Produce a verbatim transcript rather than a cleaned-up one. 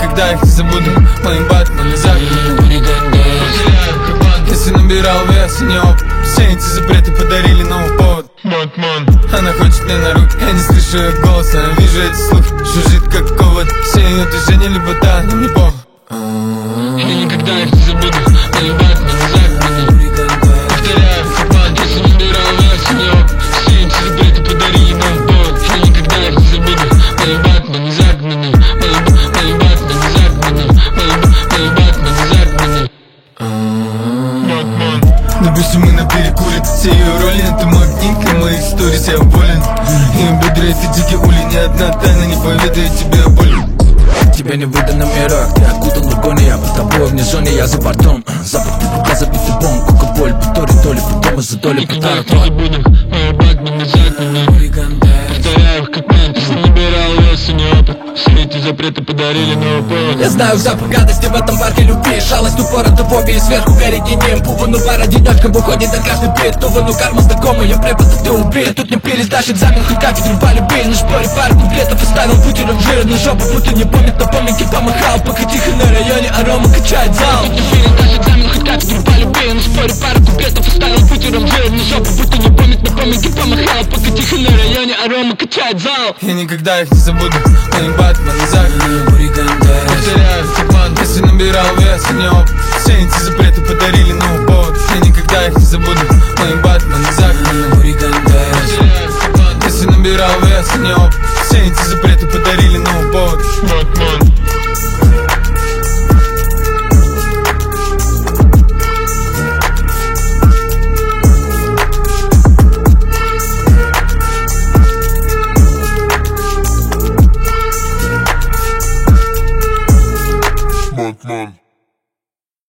никогда их не забуду. Мои Батманы загнаны, если набирал вес и не опыт. Все эти запреты подарили новый повод. Батман. Она хочет мне на руки, я не слышу ее голос, но я вижу эти слухи. Жужжит как ковод, все ее движения либо да, но мне похуй. Я никогда их не забуду. Мои Батманы загнаны. Повторяю, капан, если набирал вес и не опыт. Все эти запреты подарили новый повод. Я никогда их не забуду. Мои Батманы загнаны. Мои Батманы загнаны. Мои Батманы загнаны. Батман. Допустим, мы на перекуре, все ее роли, это магнит для моих сторис, я уволен. Ее бедра, это дикий улей, ни одна тайна не поведает тебе о боли. Тебе не видно номерок, ты окутан вагоне, я под тобой вне зоне, я за бортом. Запах пивка, забитый бон, кока-боль, потори, то ли потом, за доли никогда не забуду, мои Батманы загнаны. Повторяю, как мент, если набирал вес и не опыт. Все эти запреты подарили новый повод. Я знаю запах гадости в этом парке любви. Шалость, упорото, фобии, сверху горит генем. Пупа, ну пара деточка выходит на каждый бит. Тува, ну карма знакомая, я препод, ты убит. Тут не пили, сдашь экзамен, хоть кафедру полюбили. На шпоре пару куплетов оставил бутером жир. На жопу будто не помнит, на поминки помахал. Пока тихо на районе арома качает зал. Тут не пили, сдашь экзамен, хоть кафедру полюбили. На шпоре пару куплетов оставил бутером жир. На жопу будто не помнит, на поминки помахал. Пока тихо на районе арома качает зал. Я никогда их не забуду, мои Батманы загнаны. Повторяю, капан, если набирал вес и не опыт. Все эти запреты подарили новый повод. Я никогда их не забуду, мои Батманы загнаны. Повторяю, капан, если набирал вес и не опыт.